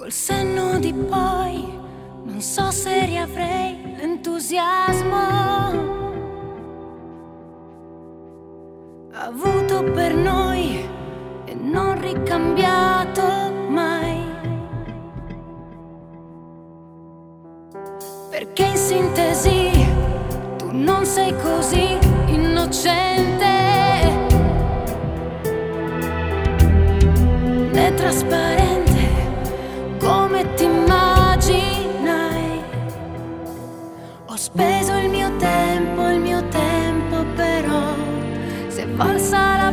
Col senno di poi non so se riavrei l'entusiasmo avuto per noi e non ricambiato mai. Perché in sintesi tu non sei così innocente né trasparente come ti immaginai. Ho speso il mio tempo però, se valsa la